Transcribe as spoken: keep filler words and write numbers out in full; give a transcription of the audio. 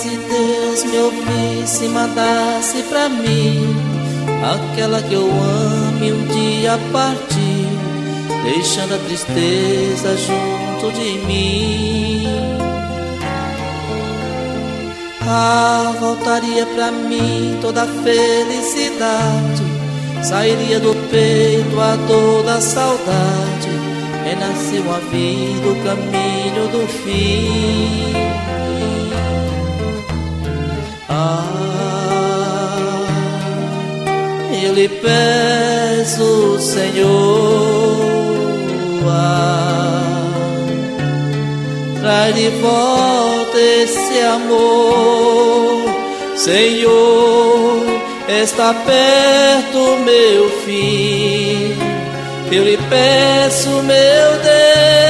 se Deus me ouvisse e mandasse pra mim aquela que eu ame um dia partir, deixando a tristeza junto de mim. Ah, voltaria pra mim toda a felicidade, sairia do peito a dor da saudade, renasceu a vida, o caminho do fim. Ah, eu lhe peço, Senhor, ah, traz de volta esse amor, Senhor, está perto meu fim. Eu lhe peço, meu Deus,